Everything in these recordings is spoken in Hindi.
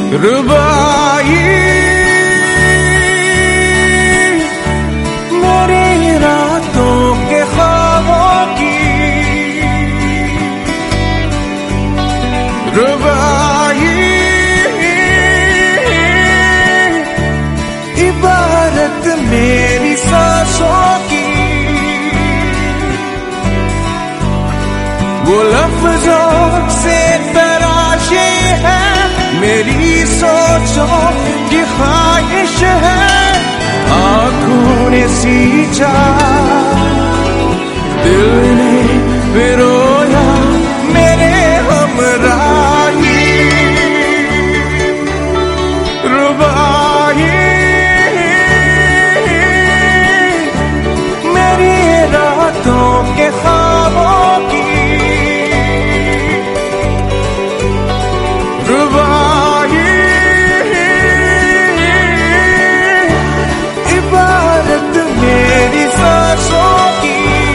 रुबाई मेरी रातों के ख्वाबों की, रुबाई इबारत मेरी सांसों की, वो लफ्जों से तराशी है मेरी सोचों की ख्वाहिश है। आँखों ने सींचा, दिल ने पिरोया मेरे हमराही, रुबाई मेरी रातों के ख्वाबों की, रुबाई इबारत मेरी सांसों की,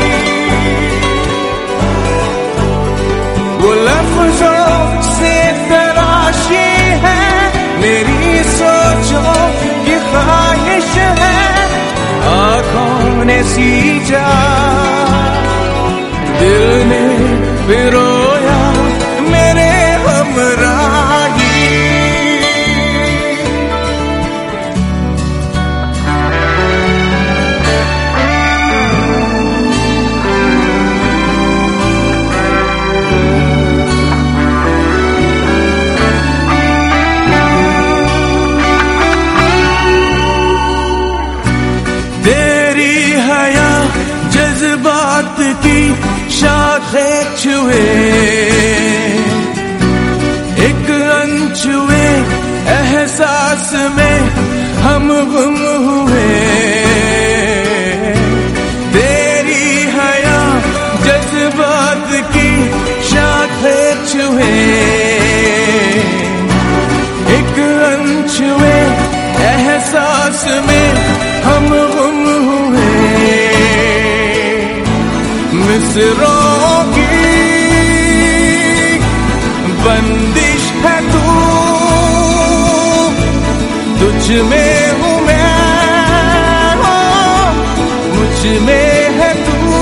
वो लफ्जों से तराशी है मेरी सोचों की ख्वाहिश है। आँखों ने सींचा, दिल ने पिरोया मेरे हमराही, तेरी हया जज्बात की शाखें छुए, एक अनछुए एहसास में हम गुम हुए। तेरी हया जज्बात की शाखें छुए, एक अनछुए एहसास में हम गुम हुए। मिसरों की बंदिश है तू, तुझ में हूँ मैं, मुझ में है तू।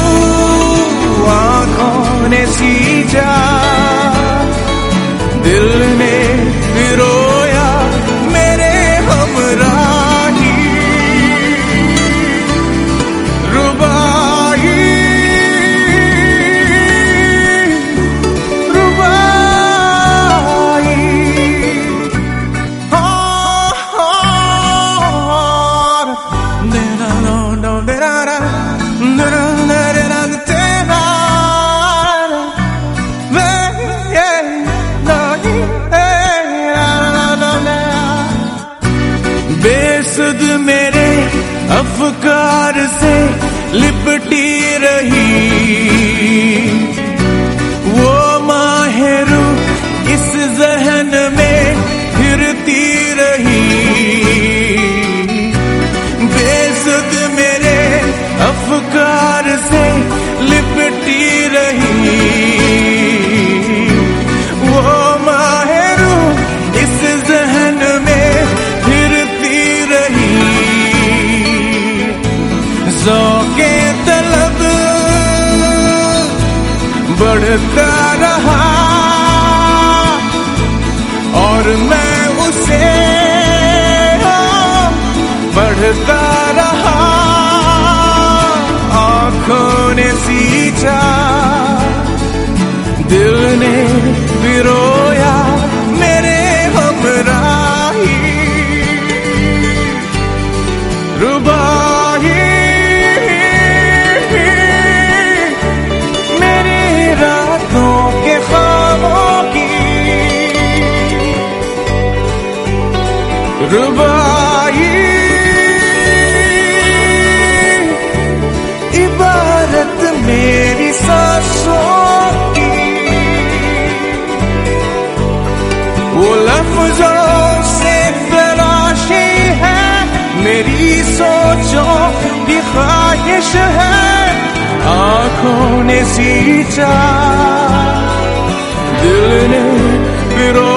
आँखों ने सींचा, दिल ने पिरोया मेरे हमराही, रुबाई बेसुध मेरे अफकार से लिपटी रही, वो माहिरू इस जहन में फिरती रही। बेसुध मेरे अफकार से लिपटी रही, वो माहिरू इस जहन में फिरती रही। ज़ौक़े तलब बढ़ता रहा और मैं उसे बढ़ता रहा। आँखों ने सींचा, दिल ने पिरोया मेरे हमराही, रुबाई मेरी रातों के ख्वाबों की, रुबाई इबारत मेरी सांसों की, वो लफ्जों से तराशी है मेरी सोचों की ख्वाहिश है। आँखों ने सींचा, दिल ने पिरो